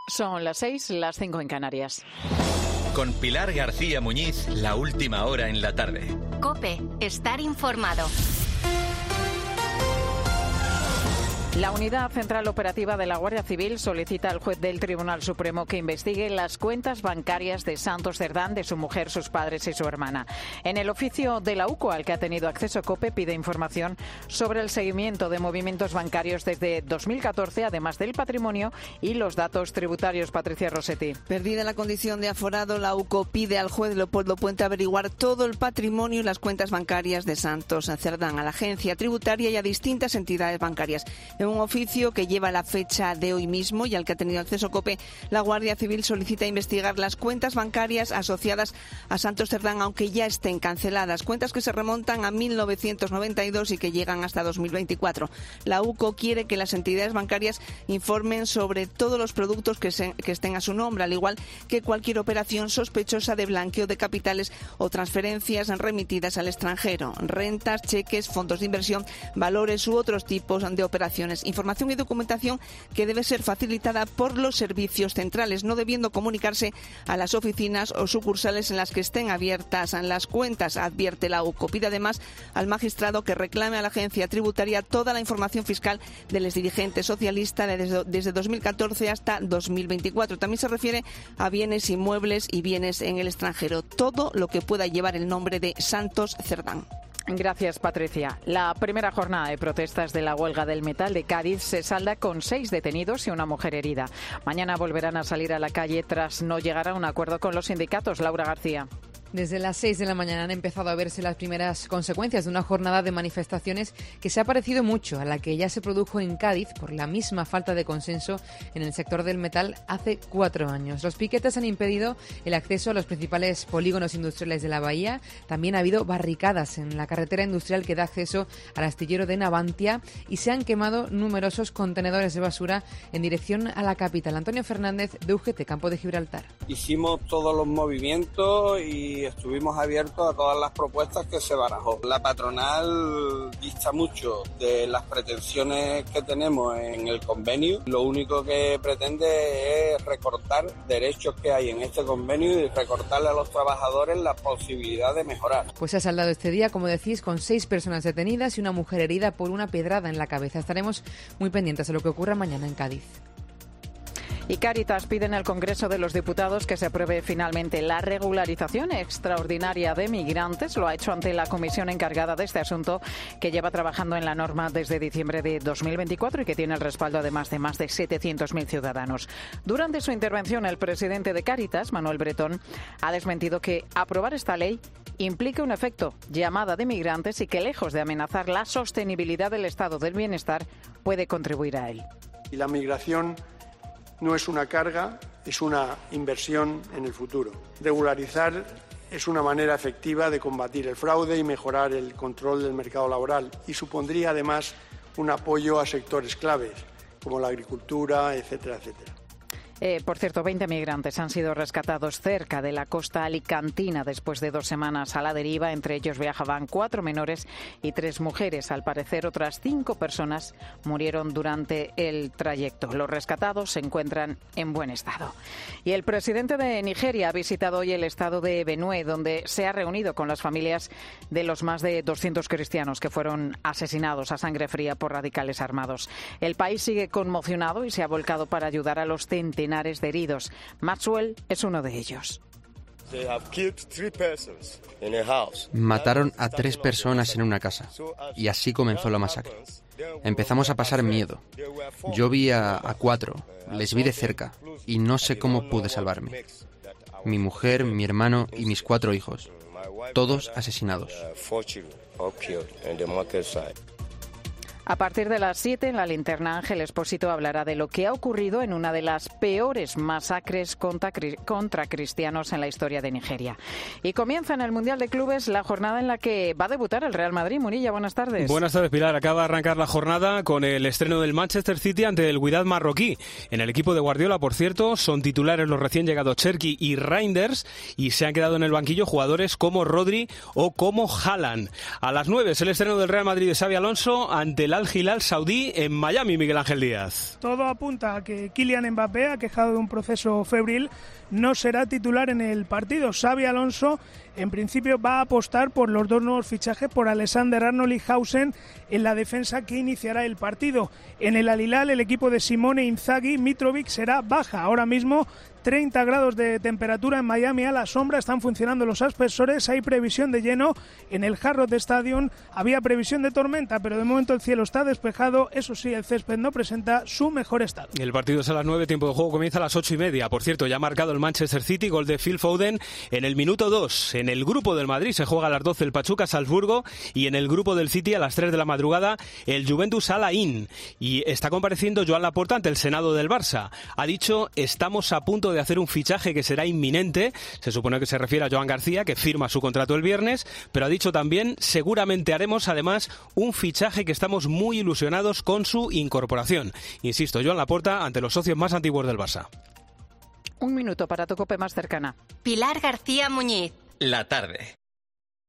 Son las 6, las 5 en Canarias. Con Pilar García Muñiz, la última hora en la tarde. COPE, estar informado. La Unidad Central Operativa de la Guardia Civil solicita al juez del Tribunal Supremo que investigue las cuentas bancarias de Santos Cerdán, de su mujer, sus padres y su hermana. En el oficio de la UCO al que ha tenido acceso COPE pide información sobre el seguimiento de movimientos bancarios desde 2014, además del patrimonio y los datos tributarios. Patricia Rossetti. Perdida la condición de aforado, la UCO pide al juez Leopoldo Puente averiguar todo el patrimonio y las cuentas bancarias de Santos Cerdán a la agencia tributaria y a distintas entidades bancarias. En un oficio que lleva la fecha de hoy mismo y al que ha tenido acceso COPE, la Guardia Civil solicita investigar las cuentas bancarias asociadas a Santos Cerdán, aunque ya estén canceladas. Cuentas que se remontan a 1992 y que llegan hasta 2024. La UCO quiere que las entidades bancarias informen sobre todos los productos que estén a su nombre, al igual que cualquier operación sospechosa de blanqueo de capitales o transferencias remitidas al extranjero, rentas, cheques, fondos de inversión, valores u otros tipos de operaciones. Información y documentación que debe ser facilitada por los servicios centrales, no debiendo comunicarse a las oficinas o sucursales en las que estén abiertas las cuentas, advierte la UCO. Pide además al magistrado que reclame a la agencia tributaria toda la información fiscal del exdirigente socialista desde 2014 hasta 2024. También se refiere a bienes inmuebles y bienes en el extranjero, todo lo que pueda llevar el nombre de Santos Cerdán. Gracias, Patricia. La primera jornada de protestas de la huelga del metal de Cádiz se salda con 6 detenidos y una mujer herida. Mañana volverán a salir a la calle tras no llegar a un acuerdo con los sindicatos. Laura García. Desde las 6 de la mañana han empezado a verse las primeras consecuencias de una jornada de manifestaciones que se ha parecido mucho a la que ya se produjo en Cádiz por la misma falta de consenso en el sector del metal hace 4 años. Los piquetes han impedido el acceso a los principales polígonos industriales de la bahía. También ha habido barricadas en la carretera industrial que da acceso al astillero de Navantia y se han quemado numerosos contenedores de basura en dirección a la capital. Antonio Fernández, de UGT Campo de Gibraltar. Hicimos todos los movimientos y estuvimos abiertos a todas las propuestas que se barajó. La patronal dista mucho de las pretensiones que tenemos en el convenio. Lo único que pretende es recortar derechos que hay en este convenio y recortarle a los trabajadores la posibilidad de mejorar. Pues se ha saldado este día, como decís, con 6 personas detenidas y una mujer herida por una pedrada en la cabeza. Estaremos muy pendientes de lo que ocurra mañana en Cádiz. Y Cáritas pide en el Congreso de los Diputados que se apruebe finalmente la regularización extraordinaria de migrantes. Lo ha hecho ante la comisión encargada de este asunto, que lleva trabajando en la norma desde diciembre de 2024 y que tiene el respaldo además de más de 700.000 ciudadanos. Durante su intervención, el presidente de Cáritas, Manuel Bretón, ha desmentido que aprobar esta ley implique un efecto llamada de migrantes y que, lejos de amenazar la sostenibilidad del estado del bienestar, puede contribuir a él. Y la migración no es una carga, es una inversión en el futuro. Regularizar es una manera efectiva de combatir el fraude y mejorar el control del mercado laboral y supondría además un apoyo a sectores claves como la agricultura, etcétera, etcétera. Por cierto, 20 migrantes han sido rescatados cerca de la costa alicantina después de 2 semanas a la deriva. Entre ellos viajaban 4 menores y 3 mujeres. Al parecer, otras 5 personas murieron durante el trayecto. Los rescatados se encuentran en buen estado. Y el presidente de Nigeria ha visitado hoy el estado de Benue, donde se ha reunido con las familias de los más de 200 cristianos que fueron asesinados a sangre fría por radicales armados. El país sigue conmocionado y se ha volcado para ayudar a los centenares de heridos. Maxwell es uno de ellos. Mataron a 3 personas en una casa y así comenzó la masacre. Empezamos a pasar miedo. Yo vi a 4, les vi de cerca y no sé cómo pude salvarme. Mi mujer, mi hermano y mis 4 hijos, todos asesinados. A partir de las 7 en la linterna, Ángel Expósito hablará de lo que ha ocurrido en una de las peores masacres contra cristianos en la historia de Nigeria. Y comienza en el Mundial de Clubes la jornada en la que va a debutar el Real Madrid. Munilla, buenas tardes. Buenas tardes, Pilar. Acaba de arrancar la jornada con el estreno del Manchester City ante el Wydad marroquí. En el equipo de Guardiola, por cierto, son titulares los recién llegados Cherki y Reinders y se han quedado en el banquillo jugadores como Rodri o como Haaland. A las 9 es el estreno del Real Madrid de Xabi Alonso ante el Al Hilal saudí en Miami, Miguel Ángel Díaz. Todo apunta a que Kylian Mbappé, aquejado de un proceso febril, no será titular en el partido. Xabi Alonso, en principio, va a apostar por los dos nuevos fichajes, por Alexander-Arnold y Hausen, en la defensa que iniciará el partido. En el Al Hilal, el equipo de Simone Inzaghi, Mitrovic será baja. Ahora mismo 30 grados de temperatura en Miami a la sombra, están funcionando los aspersores, hay previsión de lleno en el Hard Rock Stadium, había previsión de tormenta, pero de momento el cielo está despejado, eso sí, el césped no presenta su mejor estado. El partido es a las 9, tiempo de juego comienza a las 8:30. Por cierto, ya ha marcado el Manchester City, gol de Phil Foden en el minuto 2. En el grupo del Madrid se juega a las 12 el Pachuca-Salzburgo y en el grupo del City a las 3 de la madrugada el Juventus-Alain. Y está compareciendo Joan Laporta ante el Senado del Barça. Ha dicho, estamos a punto de hacer un fichaje que será inminente. Se supone que se refiere a Joan García, que firma su contrato el viernes, pero ha dicho también, seguramente haremos además un fichaje que estamos muy ilusionados con su incorporación. Insisto, Joan Laporta ante los socios más antiguos del Barça. Un minuto para tu COPE más cercana. Pilar García Muñiz. La tarde.